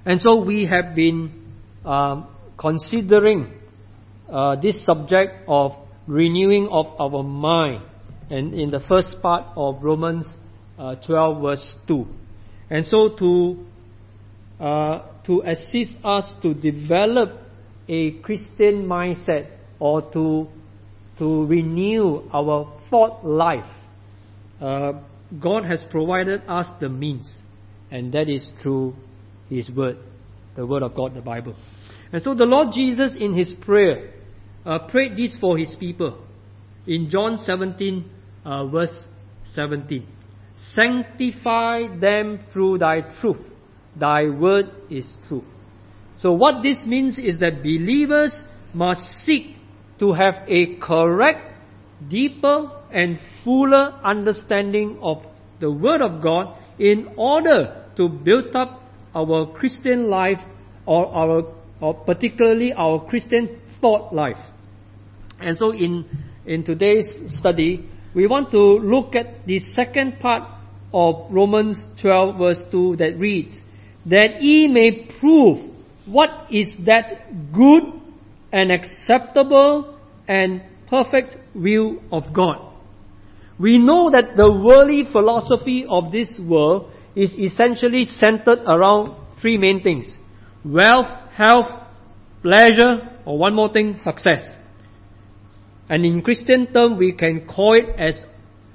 And so we have been considering this subject of renewing of our mind, and in the first part of Romans 12 verse 2. And so to assist us to develop a Christian mindset, or to renew our thought life, God has provided us the means, and that is through His Word, the Word of God, the Bible. And so the Lord Jesus in His prayer prayed this for His people. In John 17 verse 17. Sanctify them through Thy truth. Thy Word is truth. So what this means is that believers must seek to have a correct, deeper and fuller understanding of the Word of God in order to build up our Christian life, or particularly our Christian thought life. And so in today's study, we want to look at the second part of Romans 12 verse 2 that reads, that ye may prove what is that good and acceptable and perfect will of God. We know that the worldly philosophy of this world is essentially centered around three main things: wealth, health, pleasure, or one more thing, success. And in Christian term, we can call it as,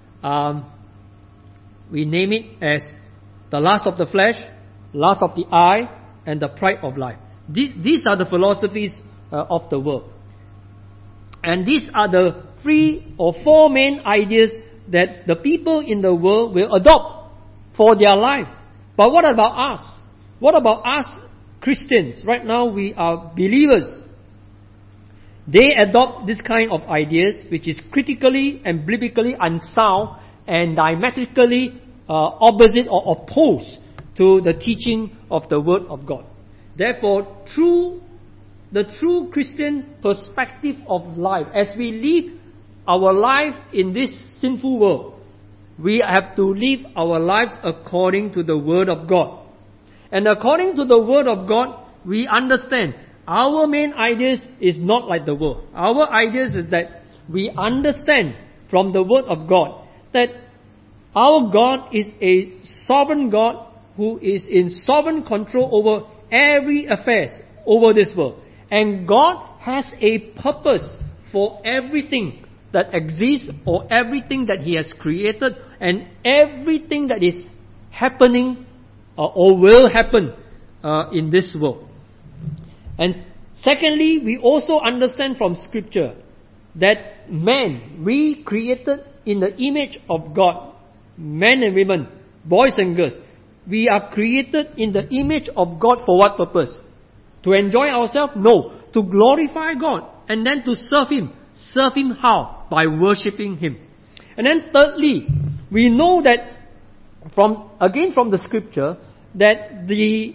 we name it as the lust of the flesh, lust of the eye, and the pride of life. These are the philosophies of the world. And these are the 3 or 4 main ideas that the people in the world will adopt for their life. But what about us? What about us Christians? Right now we are believers. They adopt this kind of ideas, which is critically and biblically unsound and diametrically opposite or opposed to the teaching of the Word of God. Therefore, the true Christian perspective of life, as we live our life in this sinful world, we have to live our lives according to the Word of God. And according to the Word of God, we understand our main ideas is not like the world. Our ideas is that we understand from the Word of God that our God is a sovereign God who is in sovereign control over every affairs over this world. And God has a purpose for everything that exists, or everything that He has created, and everything that is happening or will happen in this world. And secondly, we also understand from Scripture that man, we created in the image of God, men and women, boys and girls, we are created in the image of God for what purpose? To enjoy ourselves? No. To glorify God and then to serve Him. Serve Him how? By worshipping Him. And then thirdly, we know that from the Scripture that the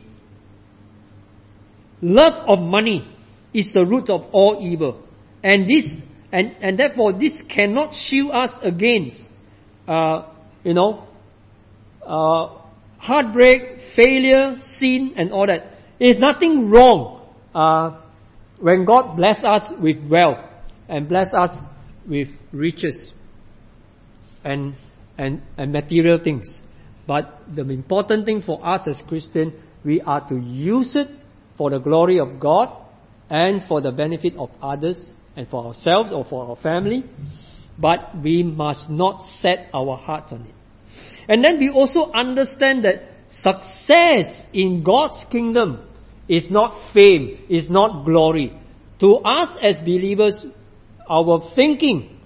love of money is the root of all evil. And therefore this cannot shield us against heartbreak, failure, sin, and all that. There's nothing wrong when God bless us with wealth and bless us with riches and material things. But the important thing for us as Christians, we are to use it for the glory of God and for the benefit of others and for ourselves or for our family. But we must not set our hearts on it. And then we also understand that success in God's kingdom is not fame, is not glory. To us as believers, our thinking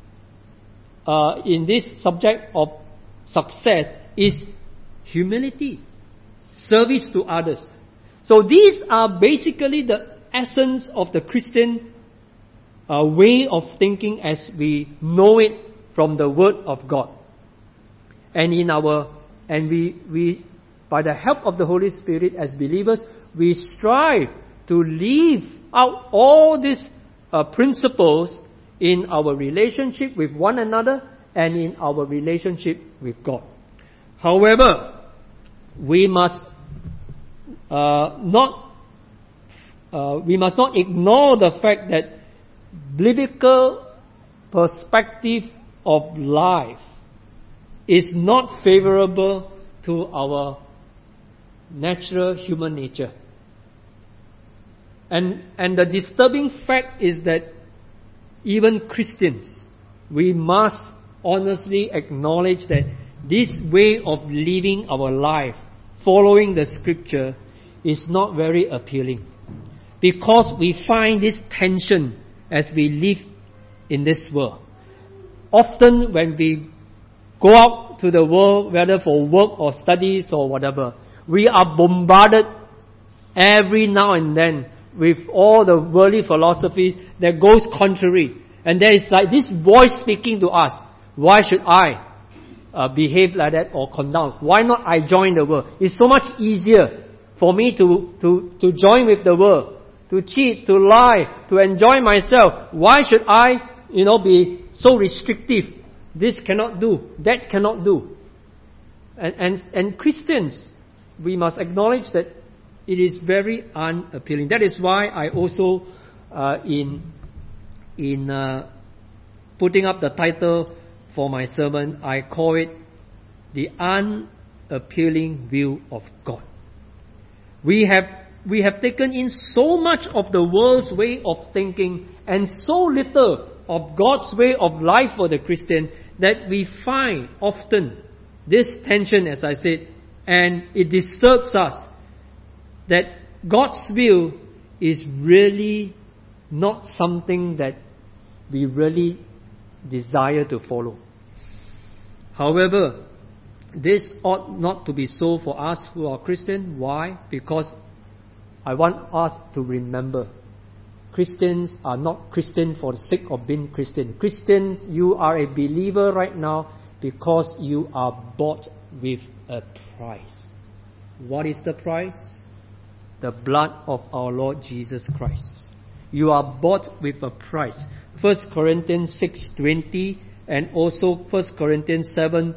in this subject of success is humility, service to others. So these are basically the essence of the Christian way of thinking as we know it from the Word of God. And we by the help of the Holy Spirit as believers, we strive to live out all these principles in our relationship with one another and in our relationship with God. However, we must we must not ignore the fact that biblical perspective of life is not favorable to our natural human nature. And the disturbing fact is that even Christians, we must honestly acknowledge that this way of living our life, following the scripture, is not very appealing. Because we find this tension as we live in this world. Often when we go out to the world, whether for work or studies or whatever, we are bombarded every now and then with all the worldly philosophies that goes contrary. And there is like this voice speaking to us. Why should I behave like that or conduct? Why not I join the world? It's so much easier for me to join with the world, to cheat, to lie, to enjoy myself. Why should I, be so restrictive? This cannot do, that cannot do. And Christians, we must acknowledge that it is very unappealing. That is why I also, in putting up the title for my sermon, I call it The Unappealing View of God. We have taken in so much of the world's way of thinking and so little of God's way of life for the Christian that we find often this tension, as I said, and it disturbs us that God's will is really not something that we really desire to follow. However, this ought not to be so for us who are Christian. Why? Because I want us to remember, Christians are not Christian for the sake of being Christian. Christians, you are a believer right now because you are bought with a price. What is the price? The blood of our Lord Jesus Christ. You are bought with a price. 1 Corinthians 6:20 and also 1 Corinthians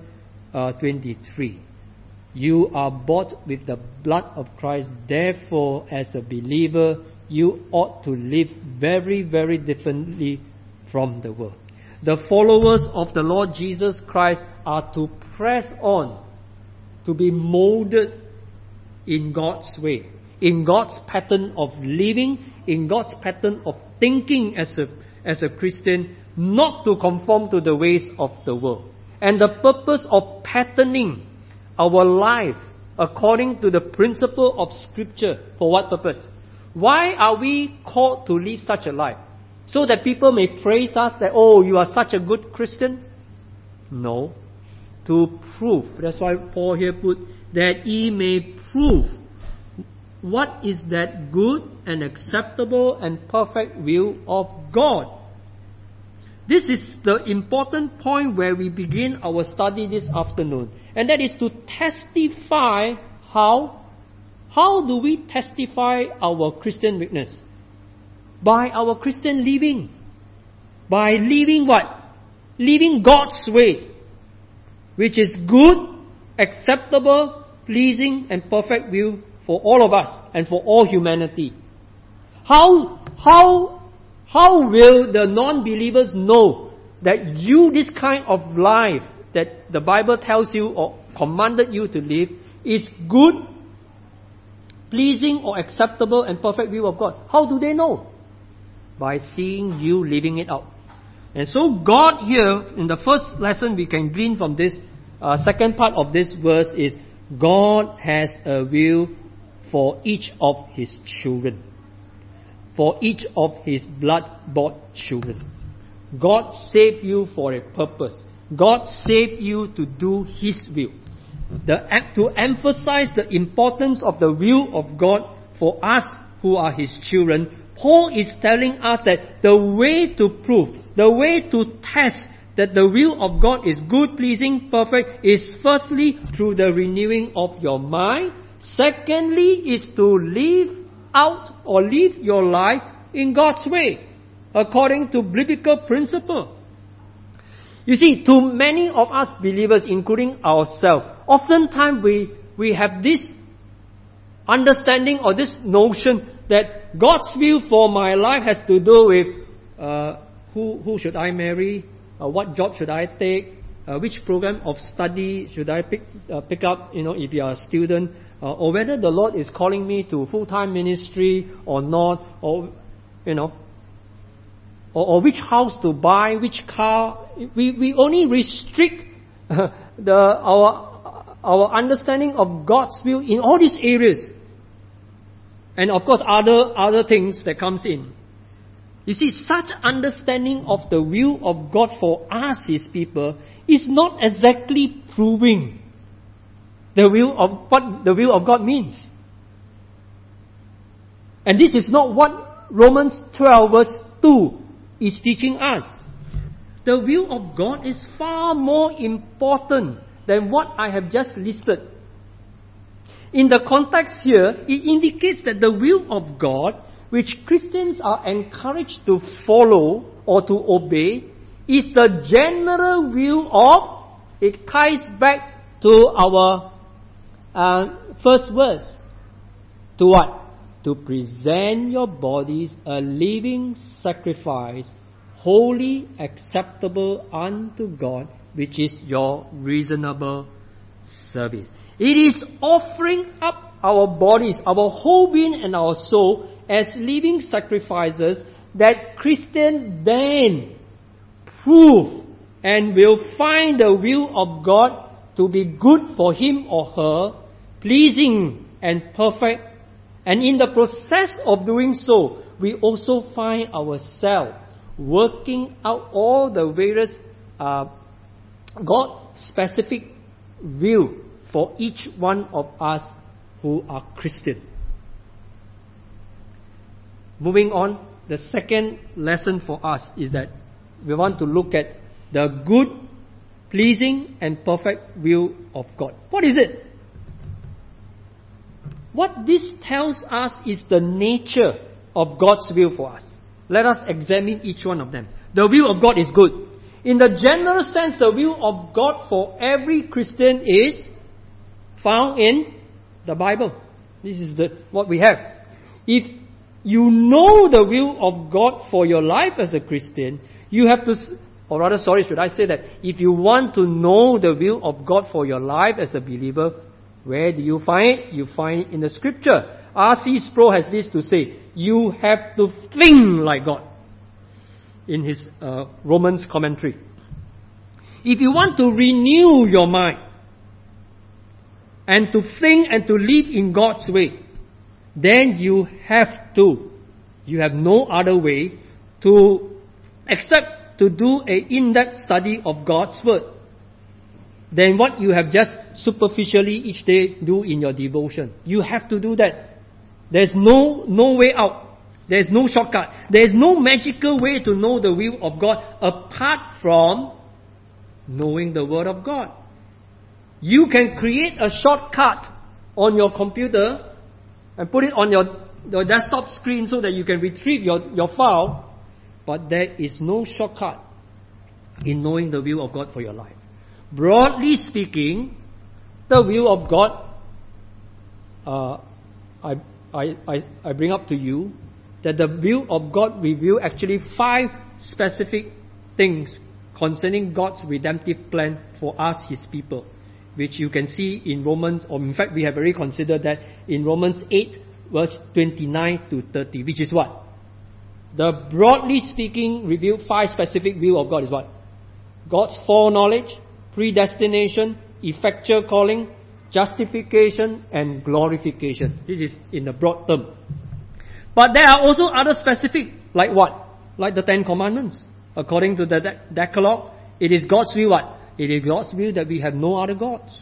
7:23. You are bought with the blood of Christ. Therefore, as a believer, you ought to live very, very differently from the world. The followers of the Lord Jesus Christ are to press on, to be molded in God's way, in God's pattern of living, in God's pattern of thinking as a Christian, not to conform to the ways of the world. And the purpose of patterning our life according to the principle of Scripture, for what purpose? Why are we called to live such a life? So that people may praise us that, oh, you are such a good Christian? No. To prove. That's why Paul here put, that ye may prove what is that good and acceptable and perfect will of God. This is the important point where we begin our study this afternoon. And that is to testify how. How do we testify our Christian witness? By our Christian living. By living what? Living God's way, which is good, acceptable, pleasing, and perfect will for all of us and for all humanity. How will the non-believers know that this kind of life that the Bible tells you or commanded you to live is good, pleasing or acceptable and perfect will of God? How do they know? By seeing you living it out. And so God here, in the first lesson we can glean from this second part of this verse is, God has a will for each of His children. For each of His blood-bought children. God saved you for a purpose. God saved you to do His will. To emphasize the importance of the will of God for us who are His children, Paul is telling us that the way to prove, the way to test that the will of God is good, pleasing, perfect, is firstly through the renewing of your mind. Secondly is to live out or live your life in God's way, according to biblical principle. You see, to many of us believers, including ourselves, oftentimes we have this understanding or this notion that God's will for my life has to do with who should I marry, what job should I take, which program of study should I pick up, if you are a student, or whether the Lord is calling me to full-time ministry or not, or which house to buy, which car. We only restrict our understanding of God's will in all these areas. And of course other things that comes in. You see, such understanding of the will of God for us, His people, is not exactly proving what the will of God means. And this is not what Romans 12 verse 2 is teaching us. The will of God is far more important than what I have just listed. In the context here, it indicates that the will of God, which Christians are encouraged to follow or to obey, is the general will of, it ties back to our first verse. To what? To present your bodies a living sacrifice, holy, acceptable unto God, which is your reasonable service. It is offering up our bodies, our whole being and our soul as living sacrifices that Christians then prove and will find the will of God to be good for him or her, pleasing and perfect. And in the process of doing so, we also find ourselves working out all the various God-specific will for each one of us who are Christian. Moving on, the second lesson for us is that we want to look at the good, pleasing and perfect will of God. What is it? What this tells us is the nature of God's will for us. Let us examine each one of them. The will of God is good. In the general sense, the will of God for every Christian is found in the Bible. This is what we have. If you know the will of God for your life as a Christian, you have to, if you want to know the will of God for your life as a believer, where do you find it? You find it in the Scripture. R.C. Sproul has this to say: you have to think like God. In his Romans commentary. If you want to renew your mind and to think and to live in God's way, then you have no other way except to do an in-depth study of God's Word than what you have just superficially each day do in your devotion. You have to do that. There's no way out. There's no shortcut. There's no magical way to know the will of God apart from knowing the Word of God. You can create a shortcut on your computer and put it on your desktop screen so that you can retrieve your file, but there is no shortcut in knowing the will of God for your life. Broadly speaking, the will of God, I bring up to you that the will of God reveals actually 5 specific things concerning God's redemptive plan for us, His people, which you can see in Romans, or in fact we have already considered that in Romans 8 verse 29 to 30, which is what? The broadly speaking revealed 5 specific will of God is what? God's foreknowledge, predestination, effectual calling, justification and glorification. This is in the broad term. But there are also other specific, like what? Like the 10 Commandments. According to the Decalogue, it is God's will what? It is God's will that we have no other gods.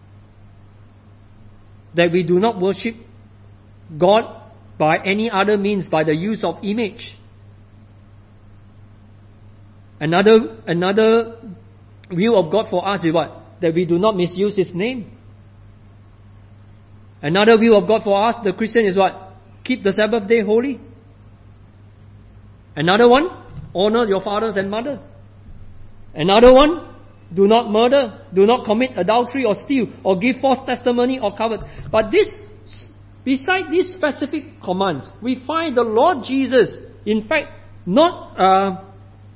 That we do not worship God by any other means, by the use of image. Another will of God for us is what? That we do not misuse His name. Another will of God for us, the Christian, is what? Keep the Sabbath day holy. Another one, honor your fathers and mother. Another one, do not murder, do not commit adultery or steal, or give false testimony or covet. But this beside these specific commands, we find the Lord Jesus, in fact, not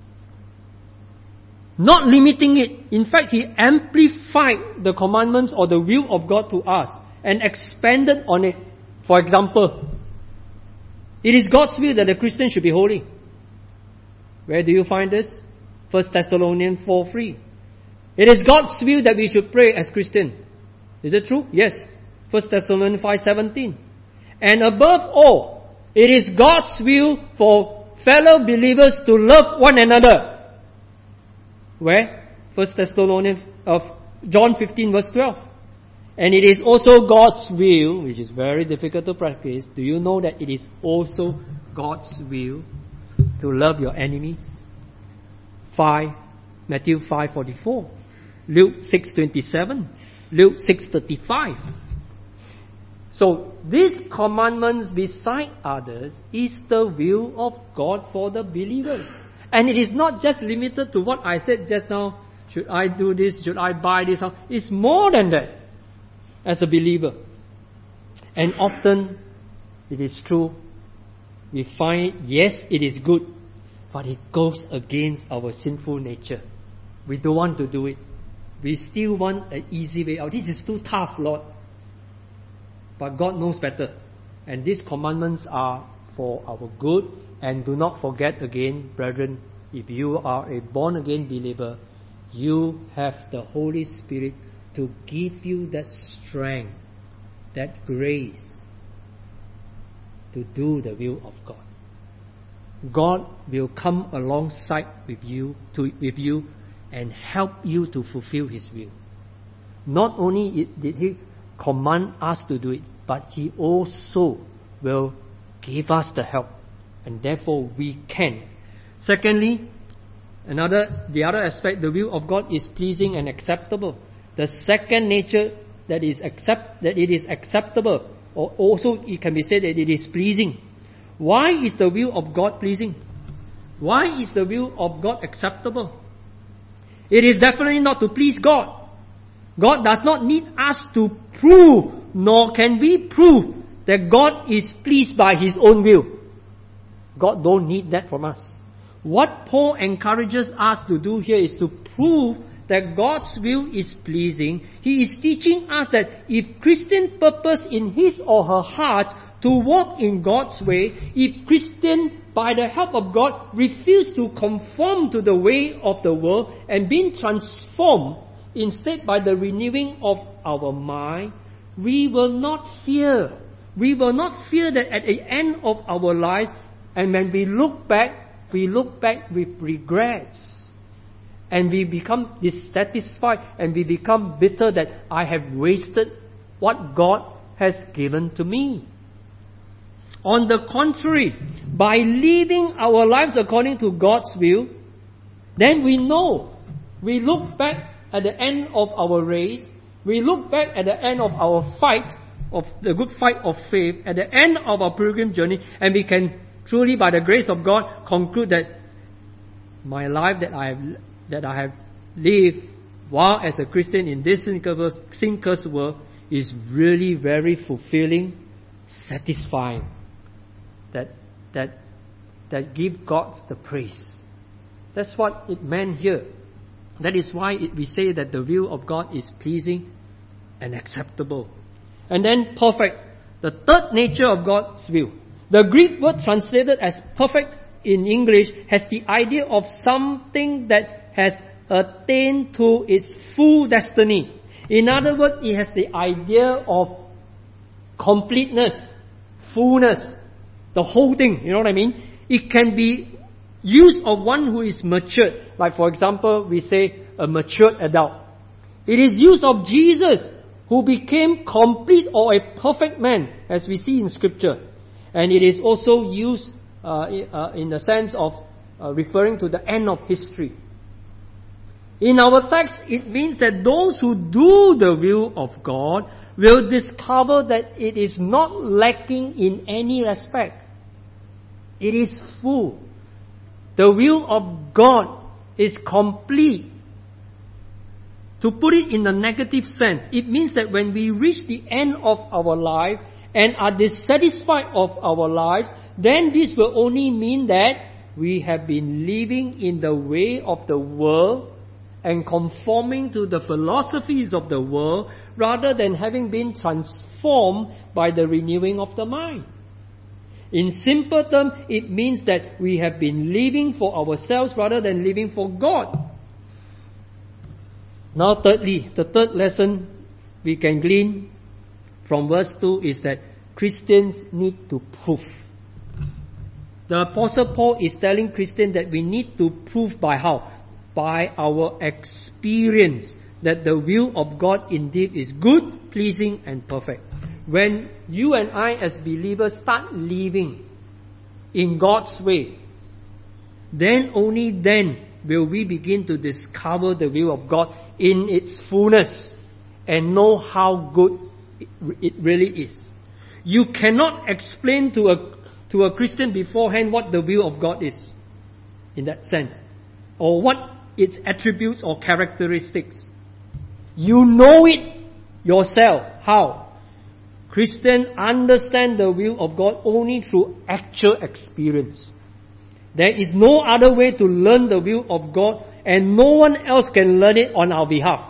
limiting it. In fact, He amplified the commandments or the will of God to us and expanded on it. For example, it is God's will that the Christian should be holy. Where do you find this? 1 Thessalonians 4:3. It is God's will that we should pray as Christians. Is it true? Yes. 1 Thessalonians 5:17. And above all, it is God's will for fellow believers to love one another. Where? 1 Thessalonians of John 15 verse 12. And it is also God's will, which is very difficult to practice. Do you know that it is also God's will to love your enemies? Matthew 5:44, Luke 6:27, Luke 6:35. So these commandments beside others is the will of God for the believers. And it is not just limited to what I said just now. Should I do this? Should I buy this? It's more than that as a believer. And often it is true. We find, yes, it is good, but it goes against our sinful nature. We don't want to do it. We still want an easy way out. This is too tough, Lord. But God knows better. And these commandments are for our good. And do not forget again, brethren, if you are a born-again believer, you have the Holy Spirit to give you that strength, that grace to do the will of God. God will come alongside with you and help you to fulfill His will. Not only did He command us to do it, but He also will give us the help, and therefore we can. Secondly, the other aspect, the will of God is pleasing and acceptable. The second nature that it is acceptable, or also it can be said that it is pleasing. Why is the will of God pleasing? Why is the will of God acceptable? It is definitely not to please God. God does not need us to prove, nor can we prove that God is pleased by His own will. God don't need that from us. What Paul encourages us to do here is to prove that God's will is pleasing. He is teaching us that if Christian purpose in his or her heart to walk in God's way, if Christian, by the help of God, refuse to conform to the way of the world and being transformed instead by the renewing of our mind, we will not fear. We will not fear that at the end of our lives, and when we look back with regrets. And we become dissatisfied and we become bitter that I have wasted what God has given to me. On the contrary, by living our lives according to God's will, then we know, we look back at the end of our race, we look back at the end of our fight, of the good fight of faith, at the end of our pilgrim journey, and we can truly, by the grace of God, conclude that my life that I have lived while as a Christian in this sin cursed world is really very fulfilling, satisfying. That give God the praise. That's what it meant here. That is why we say that the will of God is pleasing and acceptable. And then perfect, the third nature of God's will. The Greek word translated as perfect in English has the idea of something that has attained to its full destiny. In other words, it has the idea of completeness, fullness, the whole thing. You know what I mean? It can be used of one who is matured. Like for example, we say a matured adult. It is used of Jesus, who became complete or a perfect man, as we see in Scripture. And it is also used in the sense of referring to the end of history. In our text, it means that those who do the will of God will discover that it is not lacking in any respect. It is full. The will of God is complete. To put it in a negative sense, it means that when we reach the end of our life and are dissatisfied of our lives, then this will only mean that we have been living in the way of the world and conforming to the philosophies of the world, rather than having been transformed by the renewing of the mind. In simple terms, it means that we have been living for ourselves rather than living for God. Now thirdly, the third lesson we can glean from verse 2 is that Christians need to prove. The Apostle Paul is telling Christians that we need to prove by how? By our experience that the will of God indeed is good, pleasing and perfect. When you and I as believers start living in God's way, then only then will we begin to discover the will of God in its fullness and know how good it really is. You cannot explain to a Christian beforehand what the will of God is, in that sense, or what its attributes or characteristics. You know it yourself. How? Christians understand the will of God only through actual experience. There is no other way to learn the will of God, and no one else can learn it on our behalf.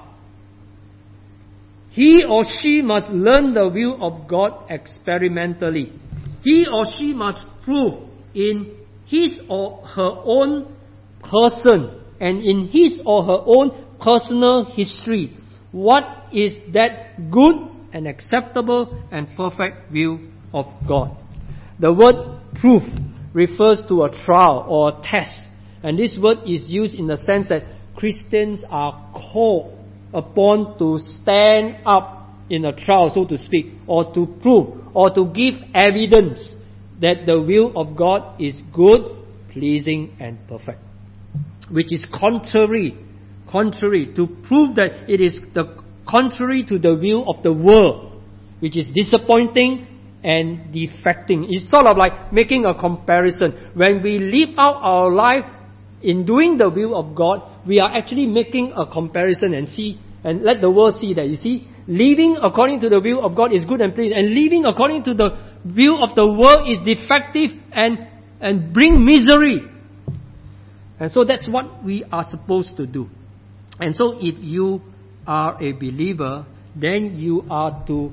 He or she must learn the will of God experimentally. He or she must prove in his or her own person and in his or her own personal history what is that good and acceptable and perfect will of God. The word proof refers to a trial or a test, and this word is used in the sense that Christians are called upon to stand up in a trial, so to speak, or to prove or to give evidence that the will of God is good, pleasing and perfect, which is contrary to prove that it is the contrary to the will of the world, which is disappointing and defecting. It's sort of like making a comparison. When we live out our life in doing the will of God, we are actually making a comparison and let the world see that. You see, living according to the will of God is good and pleasing, and living according to the will of the world is defective and bring misery. And so that's what we are supposed to do. And so if you are a believer, then you are to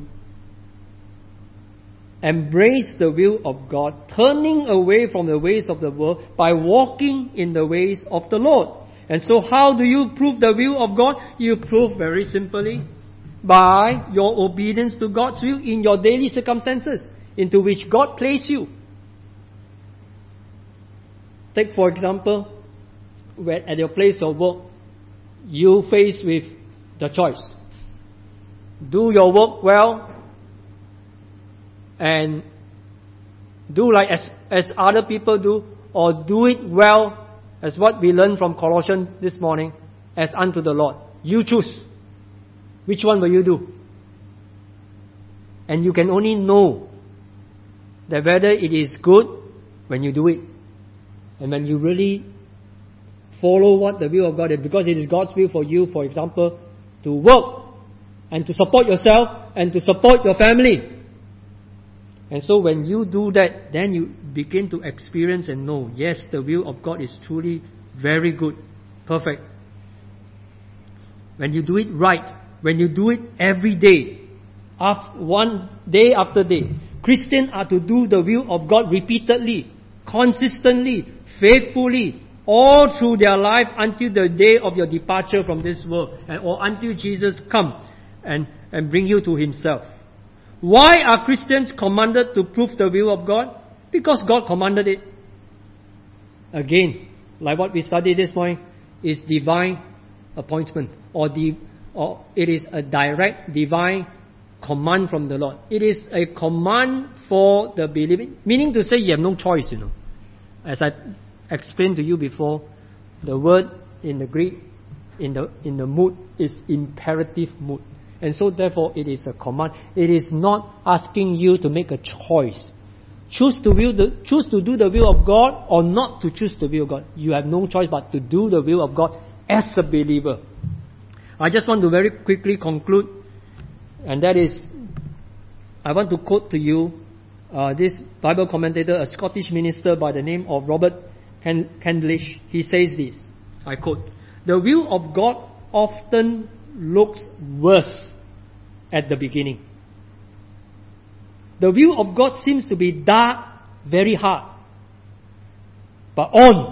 embrace the will of God, turning away from the ways of the world by walking in the ways of the Lord. And so how do you prove the will of God? You prove very simply by your obedience to God's will in your daily circumstances into which God placed you. Take for example, when at your place of work, you faced with the choice. Do your work well and do like as other people do, or do it well as what we learned from Colossians this morning, as unto the Lord. You choose. Which one will you do? And you can only know that whether it is good when you do it, and when you really follow what the will of God is, because it is God's will for you, for example, to work and to support yourself and to support your family. And so when you do that, then you begin to experience and know, yes, the will of God is truly very good, perfect. When you do it right, when you do it every day, one day after day, Christians are to do the will of God repeatedly, consistently, faithfully, all through their life until the day of your departure from this world, or until Jesus come and bring you to Himself. Why are Christians commanded to prove the will of God? Because God commanded it. Again, like what we studied this morning, is divine appointment, or it is a direct divine command from the Lord. It is a command for the believer, meaning to say you have no choice, As I explained to you before, the word in the Greek, in the mood, is imperative mood. And so therefore it is a command. It is not asking you to make a choice. Choose to do the will of God or not to choose the will of God. You have no choice but to do the will of God as a believer. I just want to very quickly conclude, and that is, I want to quote to you this Bible commentator, a Scottish minister by the name of Robert Candlish. He says this, I quote, "The will of God often looks worse at the beginning. The will of God seems to be dark, very hard. But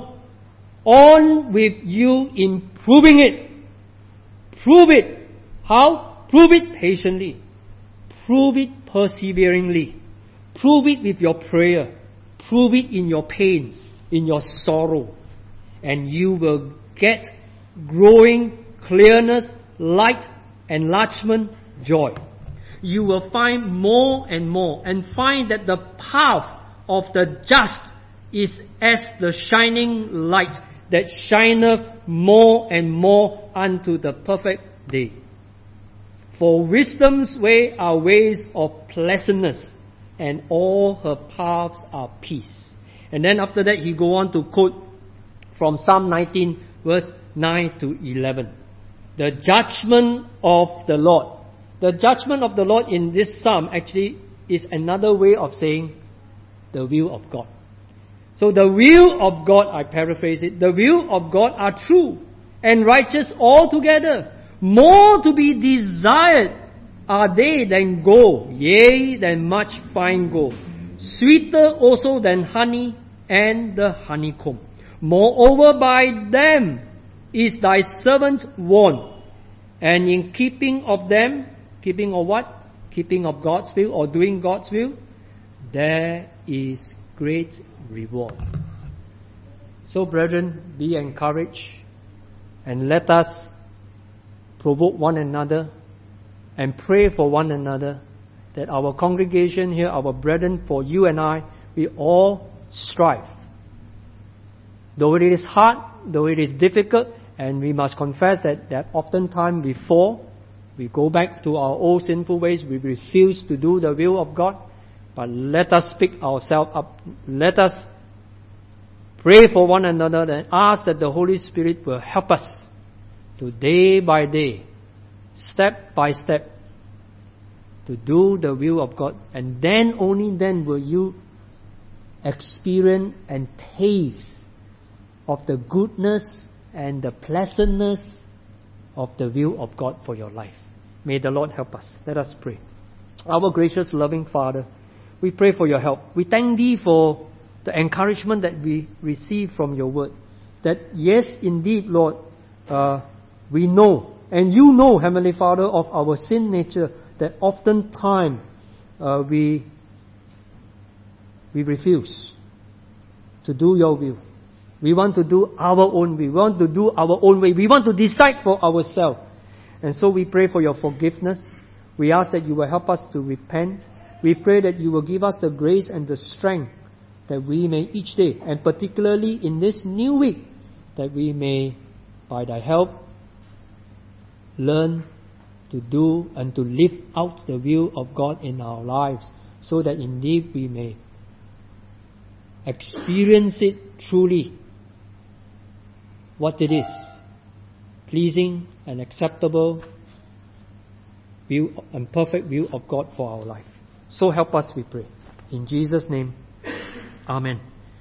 on with you in proving it. Prove it. How? Prove it patiently. Prove it perseveringly. Prove it with your prayer. Prove it in your pains, in your sorrow. And you will get growing clearness, light, enlargement, joy. You will find more and more, and find that the path of the just is as the shining light that shineth more and more unto the perfect day. For wisdom's way are ways of pleasantness, and all her paths are peace." And then after that he go on to quote from Psalm 19 verse 9 to 11. The judgment of the Lord. The judgment of the Lord in this psalm actually is another way of saying the will of God. So the will of God, I paraphrase it, the will of God are true and righteous altogether. More to be desired are they than gold, yea, than much fine gold. Sweeter also than honey and the honeycomb. Moreover, by them is thy servant warned. And in keeping of them, keeping of what? Keeping of God's will or doing God's will, there is great reward. So brethren, be encouraged, and let us provoke one another and pray for one another, that our congregation here, our brethren, for you and I, we all strive. Though it is hard, though it is difficult, and we must confess that oftentimes we fall, we go back to our old sinful ways, we refuse to do the will of God. But let us pick ourselves up. Let us pray for one another and ask that the Holy Spirit will help us to day by day, step by step, to do the will of God. And then, only then will you experience and taste of the goodness and the pleasantness of the will of God for your life. May the Lord help us. Let us pray. Our gracious, loving Father, we pray for your help. We thank Thee for the encouragement that we receive from your word. That yes, indeed, Lord, we know, and you know, Heavenly Father, of our sin nature, that oftentimes we refuse to do your will. We want to do our own will. We want to do our own way. We want to decide for ourselves. And so we pray for your forgiveness. We ask that you will help us to repent. We pray that you will give us the grace and the strength that we may each day, and particularly in this new week, that we may, by thy help, learn to do and to live out the will of God in our lives, so that indeed we may experience it truly, what it is, pleasing and acceptable will and perfect will of God for our life. So help us, we pray. In Jesus' name, Amen.